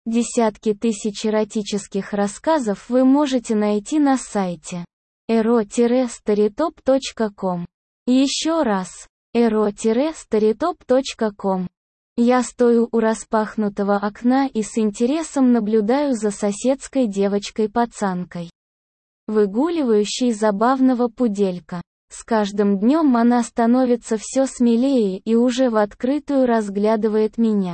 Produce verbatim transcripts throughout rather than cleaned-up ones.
Десятки тысяч эротических рассказов вы можете найти на сайте эро старитоп точка ком. Еще раз, эро старитоп точка ком. Я стою у распахнутого окна и с интересом наблюдаю за соседской девочкой-пацанкой, выгуливающей забавного пуделька. С каждым днем она становится все смелее и уже в открытую разглядывает меня,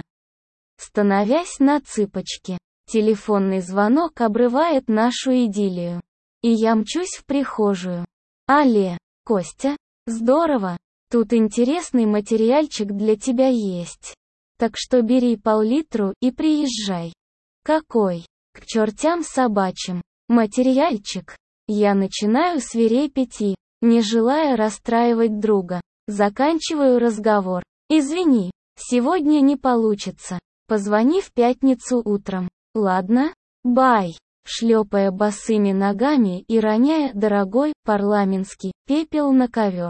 становясь на цыпочки. Телефонный звонок обрывает нашу идиллию. И я мчусь в прихожую. Алле, Костя, здорово. Тут интересный материальчик для тебя есть. Так что бери пол-литру и приезжай. Какой? К чертям собачьим. Материальчик. Я начинаю свирепить и, не желая расстраивать друга, заканчиваю разговор. Извини, сегодня не получится. Позвони в пятницу утром. Ладно? Бай. Шлепая босыми ногами и роняя дорогой, парламентский, пепел на ковер.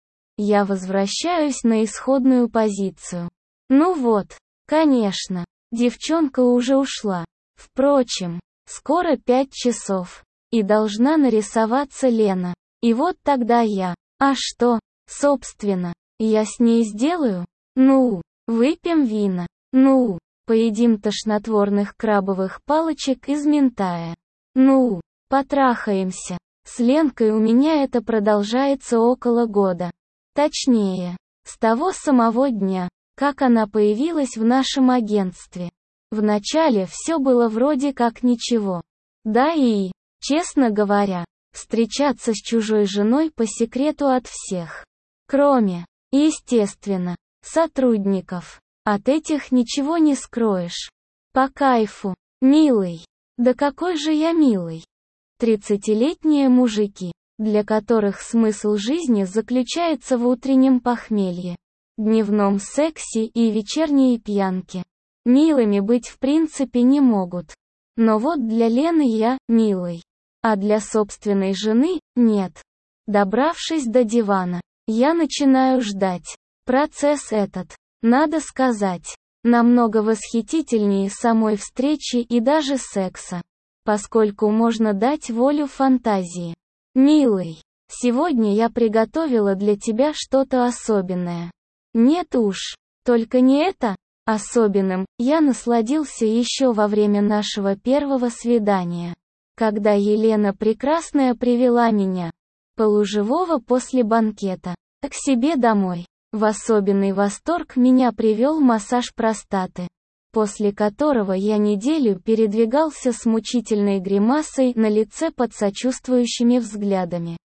Я возвращаюсь на исходную позицию. Ну вот, конечно, девчонка уже ушла. Впрочем, скоро пять часов. И должна нарисоваться Лена. И вот тогда я. А что, собственно, я с ней сделаю? Ну, выпьем вина. Ну, поедим тошнотворных крабовых палочек из минтая. Ну, потрахаемся. С Ленкой у меня это продолжается около года. Точнее, с того самого дня, как она появилась в нашем агентстве. Вначале все было вроде как ничего. Да и, честно говоря, встречаться с чужой женой по секрету от всех. Кроме, естественно, сотрудников. От этих ничего не скроешь. По кайфу. Милый. Да какой же я милый. Тридцатилетние мужики, для которых смысл жизни заключается в утреннем похмелье, дневном сексе и вечерней пьянке. Милыми быть в принципе не могут. Но вот для Лены я милый. А для собственной жены – нет. Добравшись до дивана, я начинаю ждать. Процесс этот, надо сказать, намного восхитительнее самой встречи и даже секса, поскольку можно дать волю фантазии. Милый, сегодня я приготовила для тебя что-то особенное. Нет уж, только не это. Особенным я насладился еще во время нашего первого свидания, когда Елена Прекрасная привела меня, полуживого после банкета, к себе домой. В особенный восторг меня привел массаж простаты, после которого я неделю передвигался с мучительной гримасой на лице под сочувствующими взглядами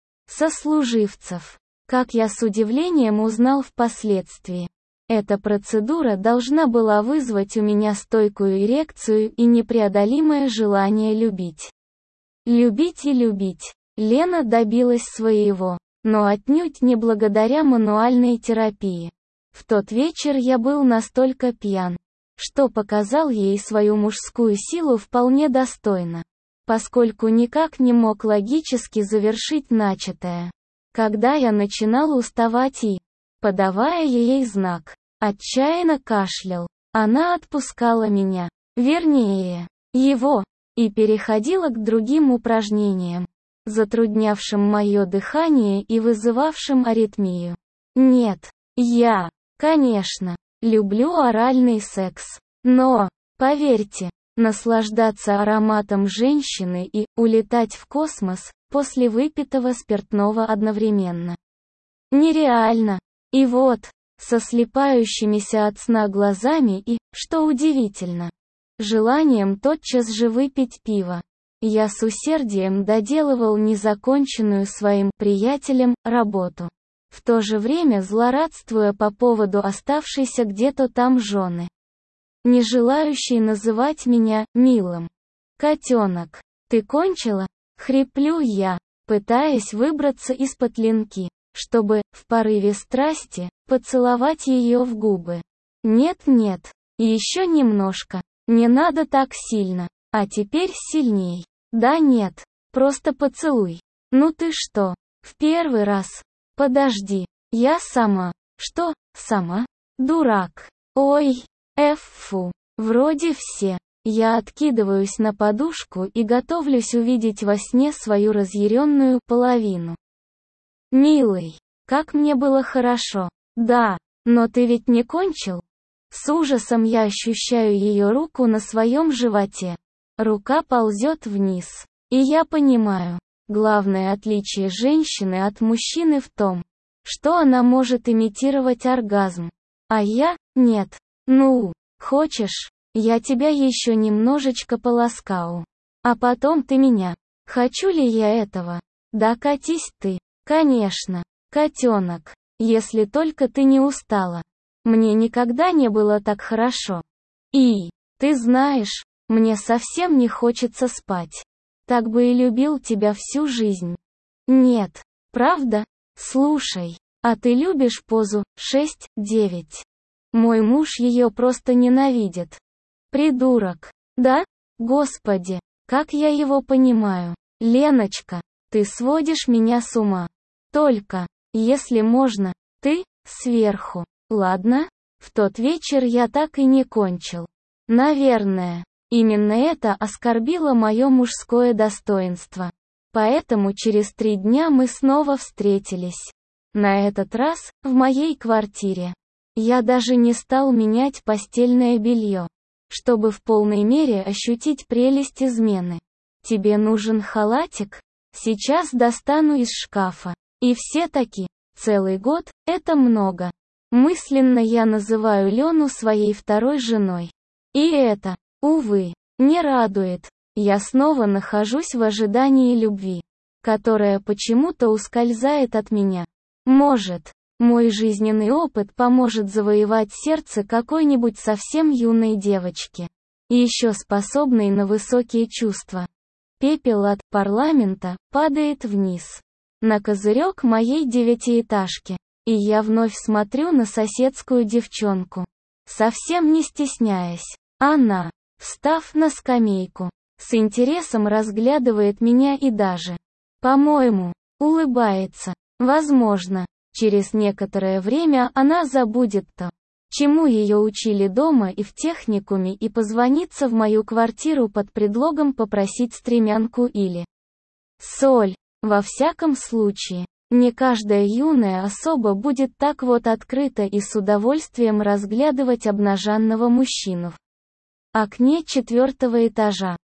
сослуживцев. Как я с удивлением узнал впоследствии, эта процедура должна была вызвать у меня стойкую эрекцию и непреодолимое желание любить. Любить и любить. Лена добилась своего, но отнюдь не благодаря мануальной терапии. В тот вечер я был настолько пьян, что показал ей свою мужскую силу вполне достойно, поскольку никак не мог логически завершить начатое. Когда я начинал уставать и, подавая ей знак, отчаянно кашлял, она отпускала меня, вернее, его, и переходила к другим упражнениям, затруднявшим мое дыхание и вызывавшим аритмию. Нет, я, конечно, люблю оральный секс, но, поверьте, наслаждаться ароматом женщины и улетать в космос после выпитого спиртного одновременно нереально. И вот, со слипающимися от сна глазами и, что удивительно, желанием тотчас же выпить пиво, я с усердием доделывал незаконченную своим приятелем работу, в то же время злорадствуя по поводу оставшейся где-то там жены, не желающей называть меня милым. «Котенок, ты кончила?» — хриплю я, пытаясь выбраться из петлинки, чтобы, в порыве страсти, поцеловать ее в губы. «Нет-нет, еще немножко, не надо так сильно, а теперь сильней. Да нет, просто поцелуй. Ну ты что, в первый раз? Подожди, я сама». «Что, сама? Дурак. Ой, эф, фу. Вроде все. Я откидываюсь на подушку и готовлюсь увидеть во сне свою разъяренную половину. «Милый, как мне было хорошо. Да, но ты ведь не кончил?» С ужасом я ощущаю ее руку на своем животе. Рука ползет вниз. И я понимаю, главное отличие женщины от мужчины в том, что она может имитировать оргазм. А я – нет. Ну, хочешь, я тебя еще немножечко поласкаю. А потом ты меня. Хочу ли я этого? Да катись ты. Конечно, котенок. Если только ты не устала. Мне никогда не было так хорошо. И, ты знаешь, мне совсем не хочется спать. Так бы и любил тебя всю жизнь. Нет, правда? Слушай, а ты любишь позу шесть девять? Мой муж ее просто ненавидит. Придурок. Да? Господи, как я его понимаю. Леночка, ты сводишь меня с ума. Только, если можно, ты, сверху. Ладно? В тот вечер я так и не кончил. Наверное, именно это оскорбило мое мужское достоинство. Поэтому через три дня мы снова встретились. На этот раз, в моей квартире. Я даже не стал менять постельное белье, чтобы в полной мере ощутить прелесть измены. Тебе нужен халатик? Сейчас достану из шкафа. И все таки, целый год – это много. Мысленно я называю Лену своей второй женой. И это, увы, не радует. Я снова нахожусь в ожидании любви, которая почему-то ускользает от меня. Может, мой жизненный опыт поможет завоевать сердце какой-нибудь совсем юной девочки, еще способной на высокие чувства. Пепел от парламента падает вниз на козырек моей девятиэтажки. И я вновь смотрю на соседскую девчонку. Совсем не стесняясь. Она, встав на скамейку, с интересом разглядывает меня и даже, по-моему, улыбается. Возможно, через некоторое время она забудет то, чему ее учили дома и в техникуме, и позвонится в мою квартиру под предлогом попросить стремянку или соль. Во всяком случае, не каждая юная особа будет так вот открыто и с удовольствием разглядывать обнаженного мужчину в окне четвертого этажа.